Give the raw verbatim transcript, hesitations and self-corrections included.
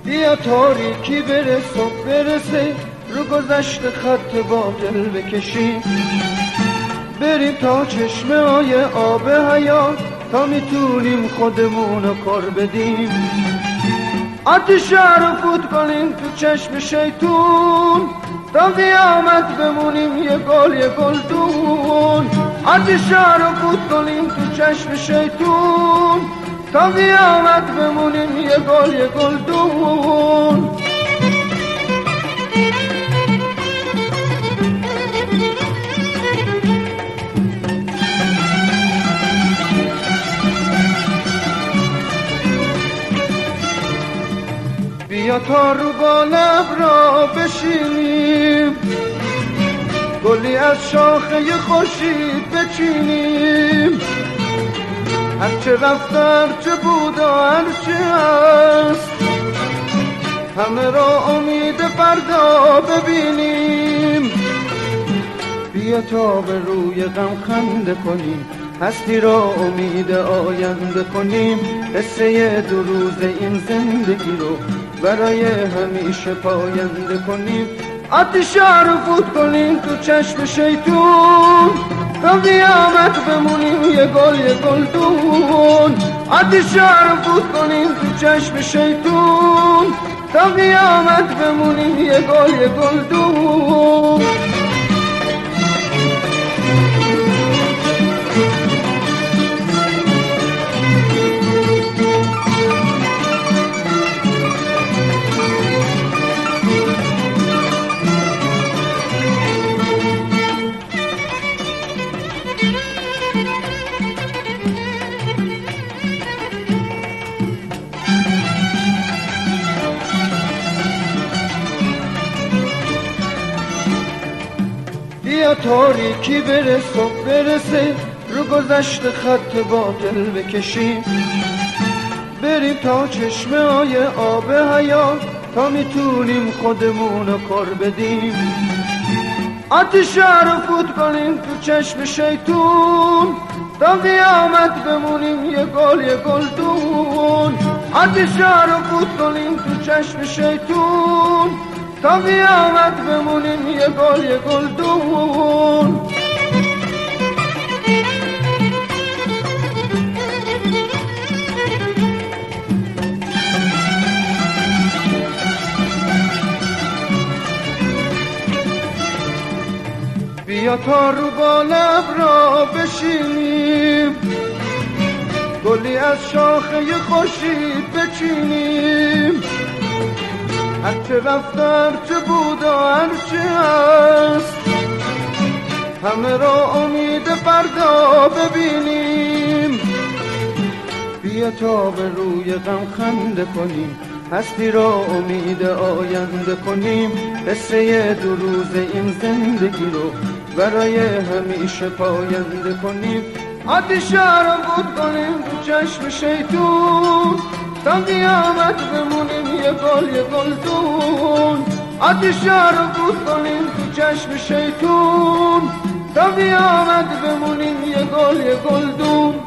بیا تاریکی بره صبح برسه، رو گذشت خط باطل بکشیم، بریم تا چشمه های آب حیات، تا میتونیم خودمون رو کار بدیم. آتش رو فوت کنیم تو چشم شیطون، تا قیامت بمونیم یه گل یه گلدون. آتش رو فوت کنیم تو چشم شیطون، تا قیامت بمونیم یه گل یه گلدون. بیا تا رو با لب را بشینیم، گلی از شاخه خورشید بچینیم. هرچه رفت هرچه بود و هرچه هست، همه را امید فردا ببینیم. بیا تا به روی غم خنده کنیم، هستی را امید آینده کنیم. قصه دو روز این زندگی رو برای همیشه پاینده کنیم. آتش رو فوت کنیم تو چشم شیطون، تا قیامت بمونیم یه گل یه گلدون. آتش رو فوت کنیم تو چشم شیطون، تا قیامت بمونیم یه گل یه گلدون. بیا تاریکی بره صبح برسه، رو گذشت خط باطل بکشیم، بریم تا چشمه های آب حیات، تا میتونیم خودمون رو کار بدیم. آتش رو فوت کنیم تو چشم شیطون، تا قیامت بمونیم یه گل یه گلدون. آتش رو فوت کنیم تو چشم شیطون، تا قیامت بمونیم یه گل یه گلدون. بیا تا رو با لب را بشینیم، گلی از شاخه خورشید بچینیم. هرچه رفت هرچه بود و هرچه هست، همه را امید فردا ببینیم. بیا تا به روی غم خنده کنیم، هستی را امید آینده کنیم. قصه دو روز این زندگی رو برای همیشه پاینده کنیم. آتش رو فوت کنیم تو چشم شیطون، تا قیامت بمونیم یه گل یه گلدون. آتش رو فوت کنیم تو چشم شیطون، تا قیامت بمونیم یه گل یه گلدون.